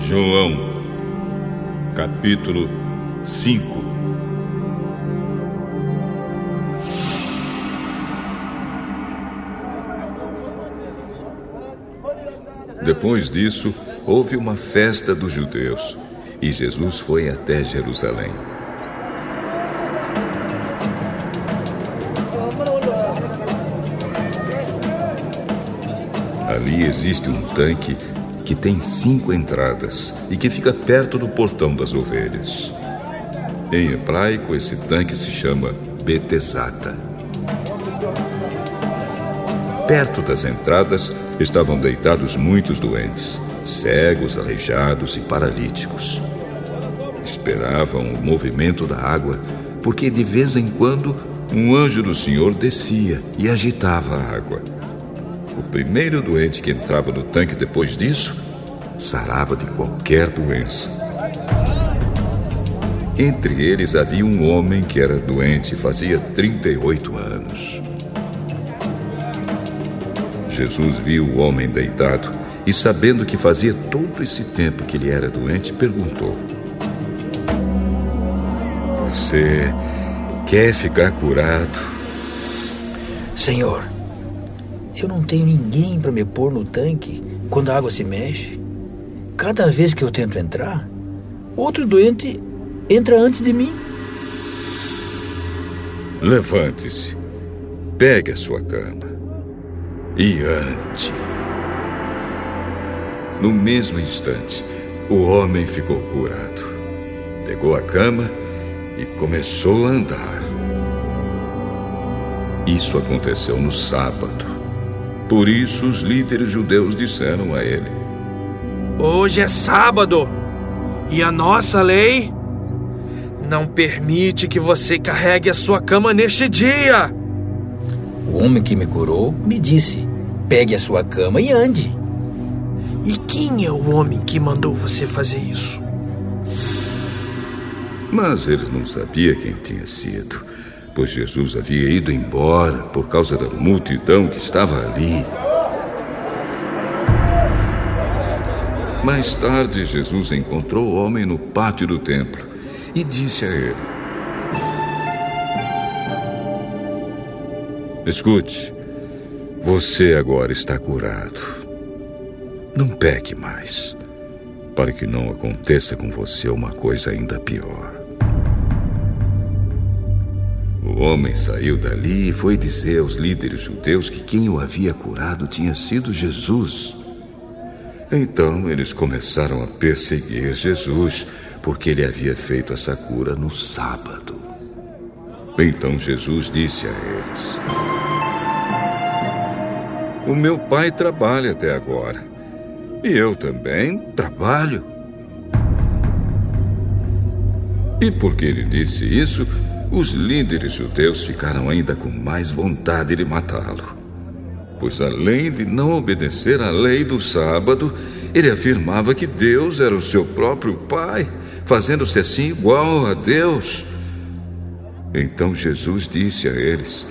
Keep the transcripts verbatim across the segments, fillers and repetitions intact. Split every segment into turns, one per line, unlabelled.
João, capítulo cinco. Depois disso, houve uma festa dos judeus, e Jesus foi até Jerusalém. Ali existe um tanque que tem cinco entradas e que fica perto do portão das ovelhas. Em hebraico, esse tanque se chama Betesata. Perto das entradas estavam deitados muitos doentes, cegos, aleijados e paralíticos. Esperavam o movimento da água, porque de vez em quando um anjo do Senhor descia e agitava a água. O primeiro doente que entrava no tanque depois disso, sarava de qualquer doença. Entre eles havia um homem que era doente fazia trinta e oito anos. Jesus viu o homem deitado e, sabendo que fazia todo esse tempo que ele era doente, perguntou: Você quer ficar curado?
Senhor, eu não tenho ninguém para me pôr no tanque quando a água se mexe. Cada vez que eu tento entrar, outro doente entra antes de mim.
Levante-se, pegue a sua cama e ande. No mesmo instante, o homem ficou curado. Pegou a cama e começou a andar. Isso aconteceu no sábado. Por isso, os líderes judeus disseram a ele:
Hoje é sábado, e a nossa lei não permite que você carregue a sua cama neste dia.
O homem que me curou me disse: pegue a sua cama e ande.
E quem é o homem que mandou você fazer isso?
Mas ele não sabia quem tinha sido, pois Jesus havia ido embora por causa da multidão que estava ali. Mais tarde, Jesus encontrou o homem no pátio do templo e disse a ele: Escute, você agora está curado. Não peque mais, para que não aconteça com você uma coisa ainda pior. O homem saiu dali e foi dizer aos líderes judeus que quem o havia curado tinha sido Jesus. Então eles começaram a perseguir Jesus, porque ele havia feito essa cura no sábado. Então Jesus disse a eles: O meu pai trabalha até agora, e eu também trabalho. E porque ele disse isso, os líderes judeus ficaram ainda com mais vontade de matá-lo. Pois além de não obedecer à lei do sábado, ele afirmava que Deus era o seu próprio Pai, fazendo-se assim igual a Deus. Então Jesus disse a eles: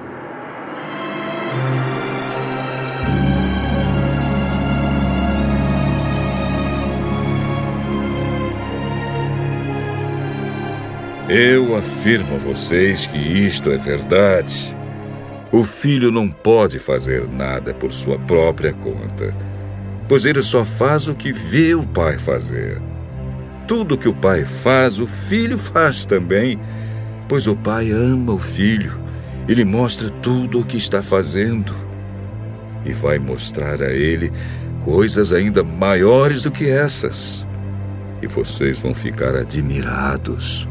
Eu afirmo a vocês que isto é verdade. O filho não pode fazer nada por sua própria conta, pois ele só faz o que vê o pai fazer. Tudo que o pai faz, o filho faz também, pois o pai ama o filho e lhe mostra tudo o que está fazendo. E vai mostrar a ele coisas ainda maiores do que essas. E vocês vão ficar admirados.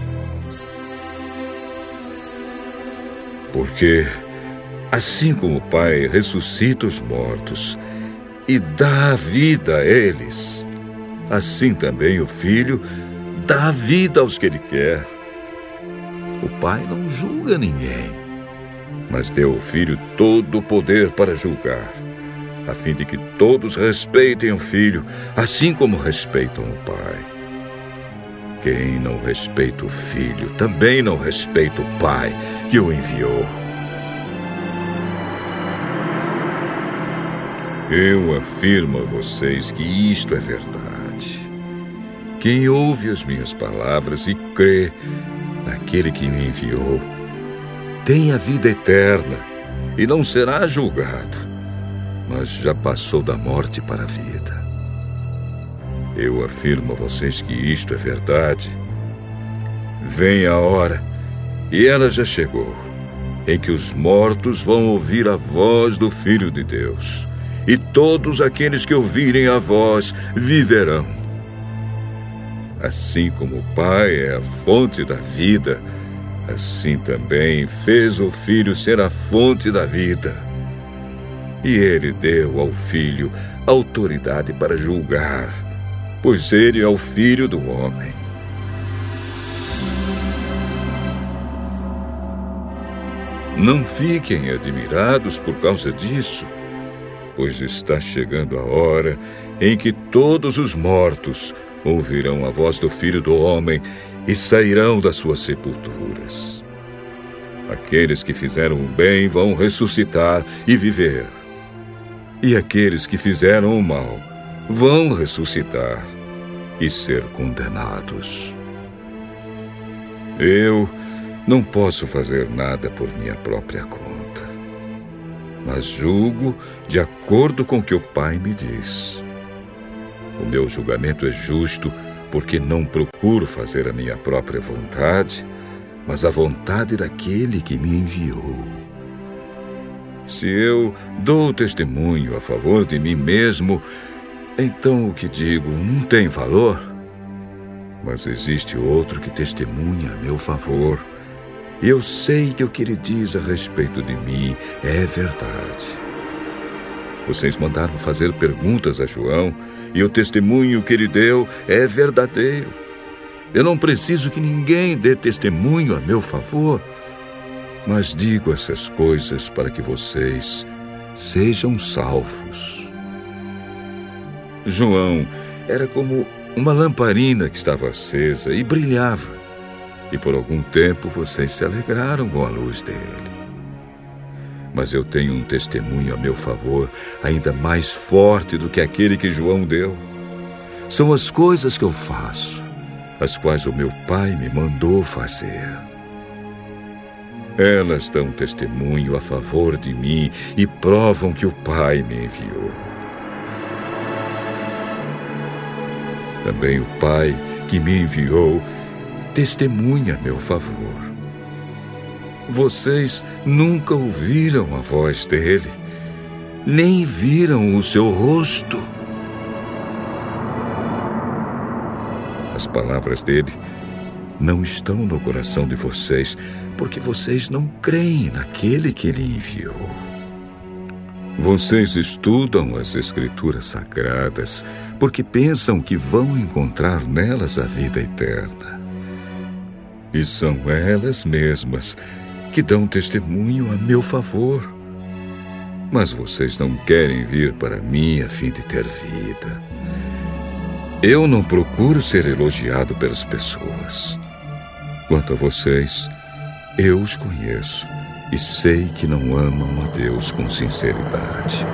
Porque assim como o Pai ressuscita os mortos e dá a vida a eles, assim também o Filho dá a vida aos que Ele quer. O Pai não julga ninguém, mas deu ao Filho todo o poder para julgar, a fim de que todos respeitem o Filho, assim como respeitam o Pai. Quem não respeita o Filho também não respeita o Pai que o enviou. Eu afirmo a vocês que isto é verdade. quem ouve as minhas palavras e crê naquele que me enviou tem a vida eterna e não será julgado, mas já passou da morte para a vida. Eu afirmo a vocês que isto é verdade. Vem a hora, e ela já chegou, em que os mortos vão ouvir a voz do Filho de Deus, e todos aqueles que ouvirem a voz viverão. Assim como o Pai é a fonte da vida, assim também fez o Filho ser a fonte da vida. E ele deu ao Filho autoridade para julgar, pois ele é o Filho do homem. Não fiquem admirados por causa disso, pois está chegando a hora em que todos os mortos ouvirão a voz do Filho do Homem e sairão das suas sepulturas. Aqueles que fizeram o bem vão ressuscitar e viver, e aqueles que fizeram o mal vão ressuscitar e ser condenados. Eu não posso fazer nada por minha própria conta, mas julgo de acordo com o que o Pai me diz. O meu julgamento é justo, porque não procuro fazer a minha própria vontade, mas a vontade daquele que me enviou. Se eu dou testemunho a favor de mim mesmo, então o que digo não tem valor. Mas existe outro que testemunha a meu favor, e eu sei que o que ele diz a respeito de mim é verdade. Vocês mandaram fazer perguntas a João, e o testemunho que ele deu é verdadeiro. Eu não preciso que ninguém dê testemunho a meu favor, mas digo essas coisas para que vocês sejam salvos. João era como uma lamparina que estava acesa e brilhava, e por algum tempo vocês se alegraram com a luz dele. Mas eu tenho um testemunho a meu favor ainda mais forte do que aquele que João deu. São as coisas que eu faço, as quais o meu Pai me mandou fazer. Elas dão testemunho a favor de mim e provam que o Pai me enviou. Também o Pai que me enviou testemunha a meu favor. Vocês nunca ouviram a voz dele, nem viram o seu rosto. As palavras dele não estão no coração de vocês, porque vocês não creem naquele que ele enviou. Vocês estudam as Escrituras Sagradas, porque pensam que vão encontrar nelas a vida eterna. E são elas mesmas que dão testemunho a meu favor. Mas vocês não querem vir para mim a fim de ter vida. Eu não procuro ser elogiado pelas pessoas. Quanto a vocês, eu os conheço e sei que não amam a Deus com sinceridade.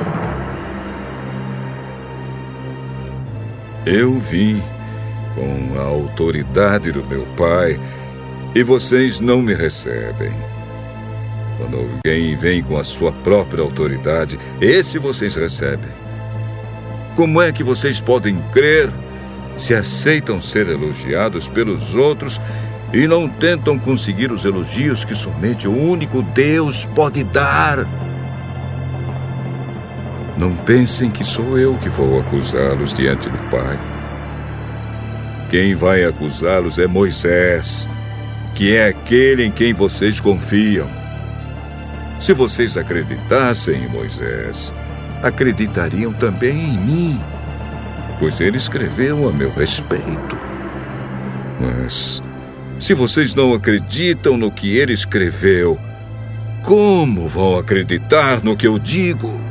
Eu vim com a autoridade do meu Pai e vocês não me recebem. Quando alguém vem com a sua própria autoridade, esse vocês recebem. Como é que vocês podem crer se aceitam ser elogiados pelos outros e não tentam conseguir os elogios que somente o único Deus pode dar? Não pensem que sou eu que vou acusá-los diante do Pai. Quem vai acusá-los é Moisés, que é aquele em quem vocês confiam. Se vocês acreditassem em Moisés, acreditariam também em mim, pois ele escreveu a meu respeito. Mas, se vocês não acreditam no que ele escreveu, como vão acreditar no que eu digo?